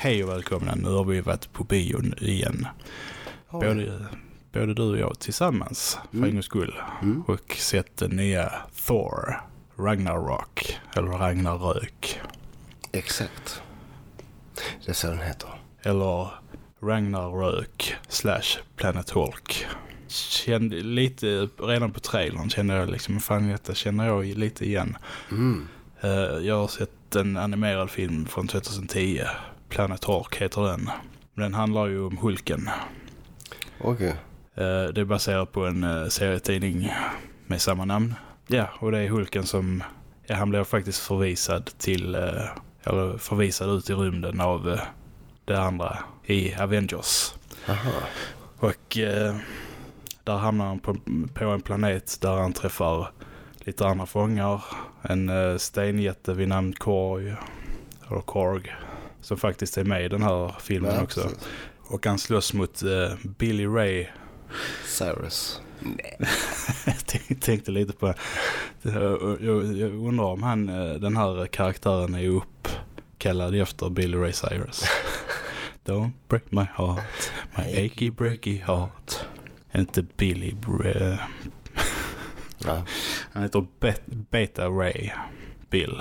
Hej och välkomna, nu har vi varit på bion igen. Både du och jag tillsammans, för en gångs skull. Och sett den nya Thor, Ragnarok, eller Ragnarök. Exakt. Det är så den heter. Eller Ragnarök / Planet Hulk. Kände lite, redan på trailern kände jag liksom, fan detta känner jag lite igen. Jag har sett en animerad film från 2010. Planet Hulk heter den. Den handlar ju om Hulken. Okej. Det är baserat på en serietidning med samma namn. Ja, och det är Hulken som... Ja, han blev faktiskt förvisad till... eller förvisad ut i rymden av det andra i Avengers. Aha. Och där hamnar han på en planet där han träffar lite andra fångar. En stenjätte vid namn Korg. Eller Korg. Som faktiskt är med i den här filmen också. Precis. Och han slåss mot Billy Ray Cyrus. Nej. Jag tänkte lite på... Jag undrar om den här karaktären är uppkallad efter Billy Ray Cyrus. Don't break my heart, my achy breaky heart. Inte Billy Ray. Han heter Beta Ray Bill.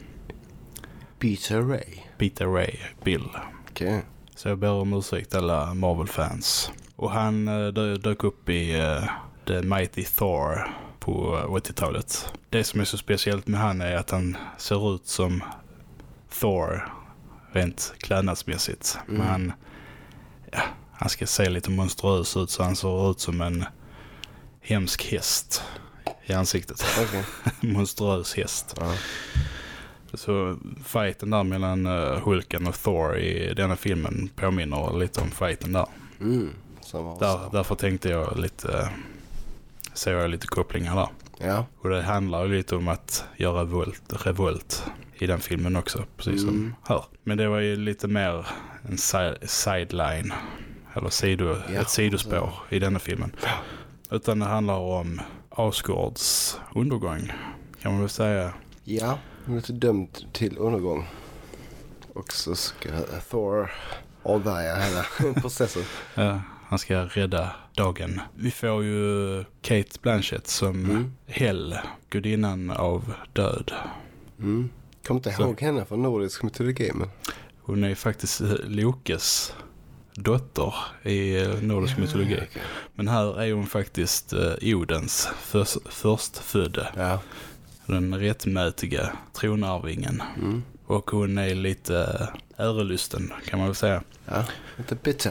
Beta Ray Bill. Okej. Så jag ber om ursäkt alla Marvel-fans. Och han dök upp i The Mighty Thor på 80-talet. Det som är så speciellt med han är att han ser ut som Thor rent klädnadsmässigt. Men han ska se lite monstruös ut, så han ser ut som en hemsk häst i ansiktet. Okay. Monstruös häst. Så fighten där mellan Hulken och Thor i denna filmen påminner lite om fighten där. Därför tänkte jag lite... ser jag lite kopplingar där. Ja. Och det handlar ju lite om att göra revolt i den filmen också, precis som här. Men det var ju lite mer en sideline, eller ett sidospår i denna filmen. Utan det handlar om Asgards undergång, kan man väl säga. Ja, hon är inte dömd till undergång. Och så ska Thor avvärja hela processen. Ja, han ska rädda dagen. Vi får ju Kate Blanchett som Hel, gudinnan av död. Kommer inte ihåg henne från nordisk mytologi, men... Hon är faktiskt Lokes dotter i nordisk mytologi. Okay. Men här är hon faktiskt Odens förstfödde. Ja. Den rättmätiga tronarvingen. Och hon är lite ärelysten, kan man väl säga. Ja, lite bitter.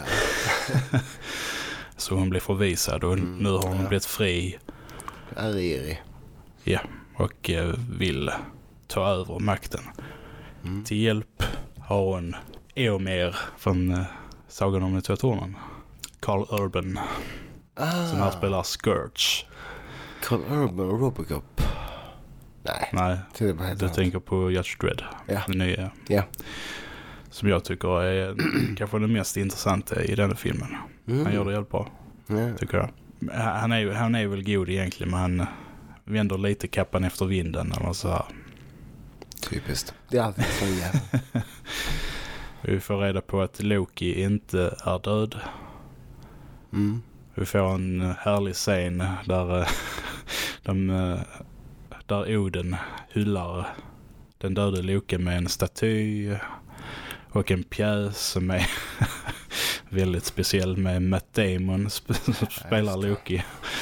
Så hon blir förvisad och nu har hon blivit fri. Ärig. Ja, och vill ta över makten. Till hjälp har hon Eomer från Sagan om de två tornen. Carl Urban. Som här spelar Scourge. Carl Urban och Robocop. Nej, du tänker på Judge Dredd. Ja. Den nya. Ja. Som jag tycker är kanske den mest intressanta i den filmen. Han gör det helt bra, tycker jag. Han är väl god egentligen, men han vänder lite kappan efter vinden eller så här. Typiskt. Det är alltid så jävla. Vi får reda på att Loki inte är död. Vi får en härlig scen där Oden hyllar den döde Loki med en staty och en pjäs som är väldigt speciell med Matt Damon som spelar Loki.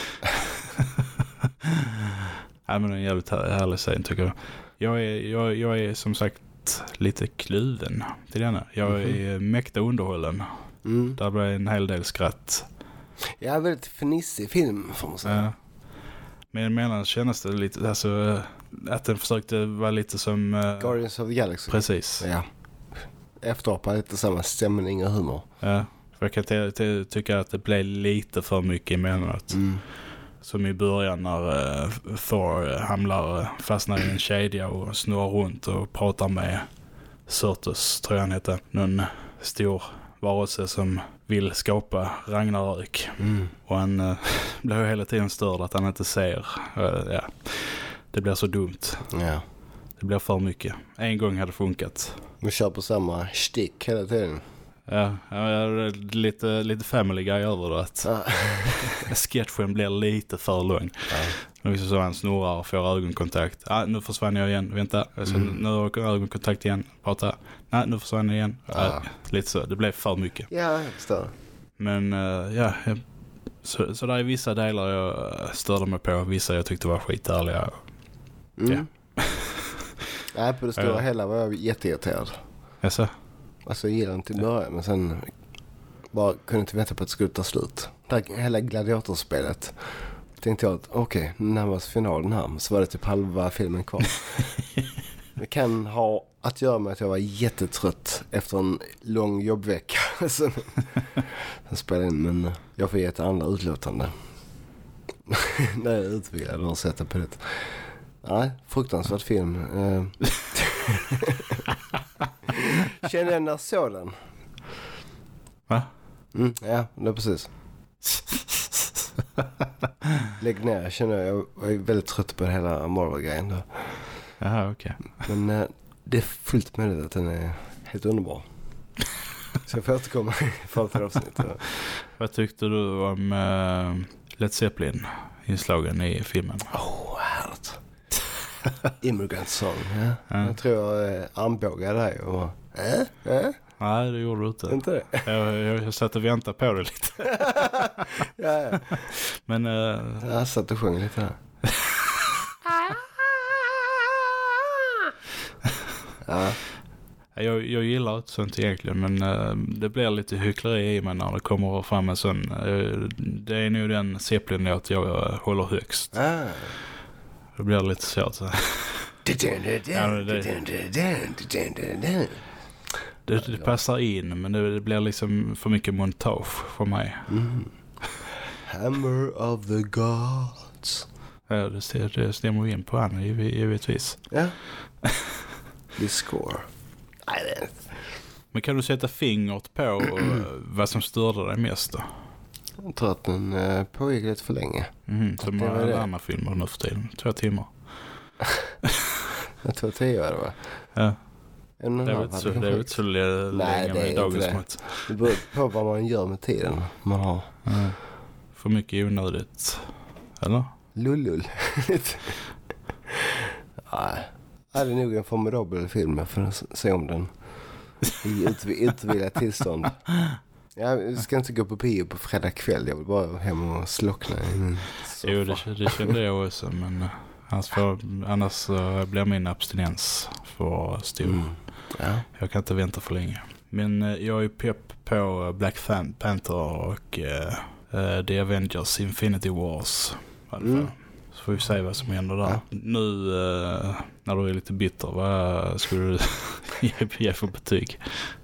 Ja, men en jävligt härlig scen, tycker jag. Jag är som sagt lite kluven till denna. Jag är mäkta underhållen. Där blir en hel del skratt. Ja, väldigt finissig film, får man säga. Ja. Men mellan känns det lite, alltså, att den försökte vara lite som... Guardians of the Galaxy. Precis. Ja. Efterapa lite samma stämning och humor. Ja, för jag kan tycka att det blev lite för mycket emellanåt. Som i början när Thor fastnar i en kedja och snurrar runt och pratar med Surtus, tror jag han heter. Någon stor varelse som vill skapa Ragnarök. Och han blir hela tiden störd att han inte ser. Ja, det blir så dumt. Ja. Det blir för mycket. En gång hade funkat. Man kör på samma stick hela tiden. Ja, lite Family Guy över det. Att sketchen blir lite för lång. Nu så han snurrar och får ögonkontakt. Nu försvann jag igen. Vänta. Nu har jag ögonkontakt igen. Prata. Nej, nu försvann jag igen. Lite så. Det blev för mycket. Ja, jag förstår. Men så där är vissa delar jag störde mig på. Vissa jag tyckte var skitärliga. Ja. Nej, på det stora hela var jag jätteirriterad. Jaså? Alltså jag gillade inte början, men sen bara kunde inte vänta på att det skulle ta slut. Hela gladiatorspelet tänkte jag att okej, närmast finalen här, så var det typ halva filmen kvar. Det kan ha att göra med att jag var jättetrött efter en lång jobbvecka. Sen spelade in, men jag får ge ett andra utlåtande. Nej, jag utvilade och sätta på det. Nej, fruktansvärt film. Känner jag när såg den? Va? Ja, det är precis. Lägg ner, jag känner jag är väldigt trött på hela Marvel-grejen då. Jaha, okej. Men det är fullt möjligt att den är helt underbar. Så jag får återkomma för ett avsnitt. Vad tyckte du om Led Zeppelin-inslagen i filmen? Härligt. Immigrant Song, ja. Jag tror jag armbågade dig och... Nej, det gjorde du inte. Inte det? Jag satt och väntade på det lite. Ja. Men... jag satt och sjöng lite här. Ja. Jag gillar inte sånt egentligen, men det blir lite hyckleri i mig när det kommer fram en sån. Det är nog den Zeppelin-låt jag håller högst. Det blir lite svårt. Det passar in, men det blir liksom för mycket montage för mig. Hammer of the Gods. Ja, det stämmer in på han, givetvis. Ja. The score. Nej, det är inte. Men kan du sätta fingret på vad som störde dig mest då? Jag tror att den pågick lite för länge. Som alla andra filmer nu för tiden. 2 timmar. 2:10 var det, va? Ja. Det är inte så länge med dagens mått. Det beror på vad man gör med tiden man har. För mycket onödigt. Eller? Lullull. Nej. Det är nog en formidabel film. Jag får se om den i utvillat tillstånd. Jag ska inte gå på bio på fredag kväll. Jag vill bara hem och slockna i min soffa. Jo, det kände jag också. Men annars blir min abstinens för stor. Ja. Jag kan inte vänta för länge. Men jag är pepp på Black Panther och The Avengers Infinity Wars. Så får vi se vad som händer där. Nu när du är lite bitter, vad skulle du ge för betyg?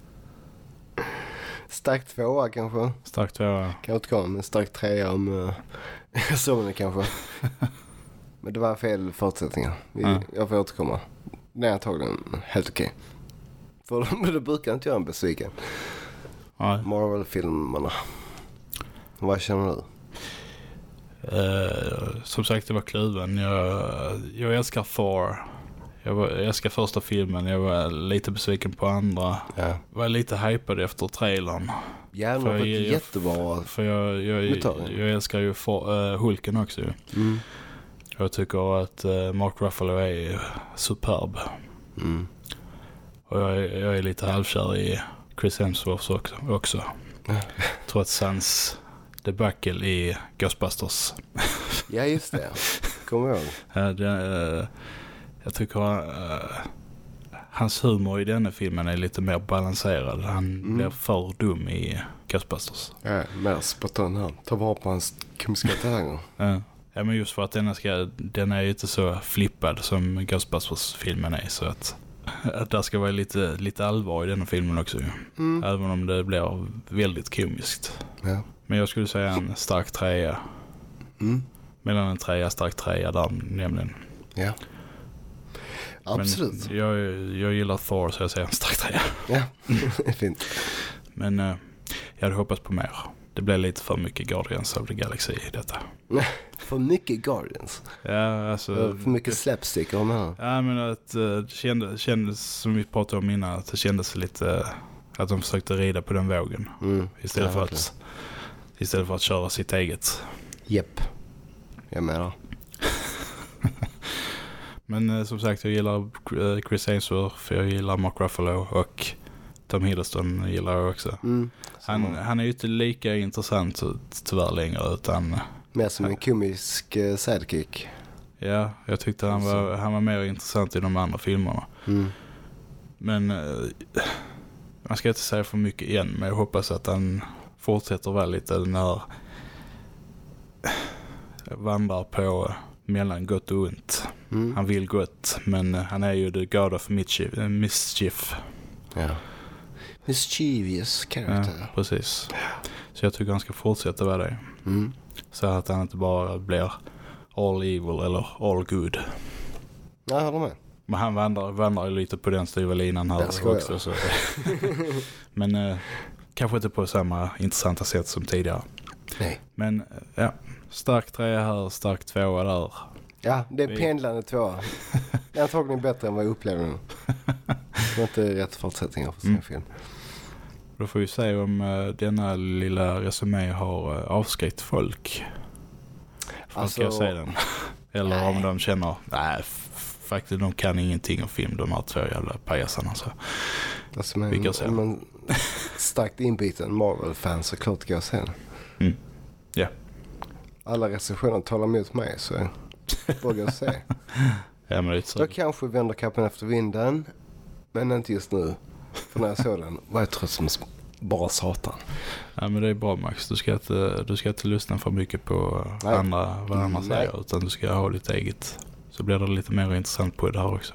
Stark 2 kanske. Stark 2. Kan återkomma med stark 3 om somnen kanske. Men det var fel förutsättningar. Jag får återkomma. Den är antagligen helt okej. För det brukar inte göra en besviken. Marvel-filmerna. Vad känner du? Som sagt, det var kluven. Jag älskar Thor. Jag älskar första filmen. Jag var lite besviken på andra. Ja. Var lite hypad efter trailern. Ja, det var jättebra. För jag älskar ju Hulken också. Jag tycker att Mark Ruffalo är superb. Och jag är lite halvkär i Chris Hemsworth också. Trots hans debacle i Ghostbusters. Ja, just det. Kommer ihåg. Jag tycker hans humor i denna filmen är lite mer balanserad. Han blir för dum i Ghostbusters. Ja, mer spontan här. Ta vara på hans komiska talanger. Ja, men just för att den är inte så flippad som Ghostbusters-filmen är, så att där ska vara lite allvar i denna filmen också. Även om det blir väldigt komiskt. Ja. Men jag skulle säga en stark 3. Mellan en 3 stark 3 där nämligen. Ja. Absolut. Men jag gillar Thor, så jag säger en stark 3. Ja, fint. Men jag hade hoppats på mer. Det blev lite för mycket Guardians of the Galaxy i detta. För mycket Guardians. Ja, alltså... För mycket slapstick om här. Ja, men att det kändes som vi pratade om innan, att det kändes lite att de försökte rida på den vågen. Istället för att köra sitt eget. Japp. Jag menar. Men som sagt, jag gillar Chris Hemsworth, jag gillar Mark Ruffalo och Tom Hiddleston gillar jag också. Han är ju inte lika intressant tyvärr längre, utan... Mer som en komisk sidekick. Ja, jag tyckte han var mer intressant i de andra filmerna. Men man ska inte säga för mycket igen, men jag hoppas att han fortsätter vara lite när vandrar på mellan gott och ont. Han vill gott, men han är ju the god of mischief. Ja. Mischievous character. Ja, precis. Så jag tycker han ska fortsätta vara det. Så att han inte bara blir all evil eller all good. Ja, jag håller med. Men han vandrar lite på den styva linan här också. Så. Men kanske inte på samma intressanta sätt som tidigare. Nej. Men ja, stark 3 här, stark 2 där. Ja, det är pendlande 2. Det är antagligen bättre än vad jag upplevde nu. Det var inte rätt förutsättningar för sin film. Då får vi se om denna lilla resumé har avskräckt folk. Folk ska se den. Eller om de känner, nej, faktiskt de kan ingenting om film, de här 2 jävla pajasarna. Så. Alltså, om man starkt inbiten Marvel-fans så klart ska jag se den. Ja. Alla recensioner talar emot mig, så vågar jag se. Ja, men det då kanske vänder kappen efter vinden, men inte just nu. För när jag såg den var jag trött som bara satan. Ja, men det är bra, Max. Du ska inte lyssna för mycket på vad andra säger, utan du ska ha ditt eget. Så blir det lite mer intressant på det här också.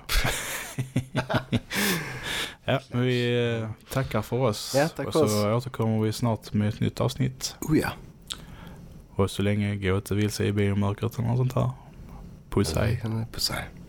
Ja, vi tackar för oss. Ja, tack och för så oss. återkommer vi snart med ett nytt avsnitt. Ja. Och så länge gå inte vilse i biomörkret eller något sånt här. Puss hej. Puss hej.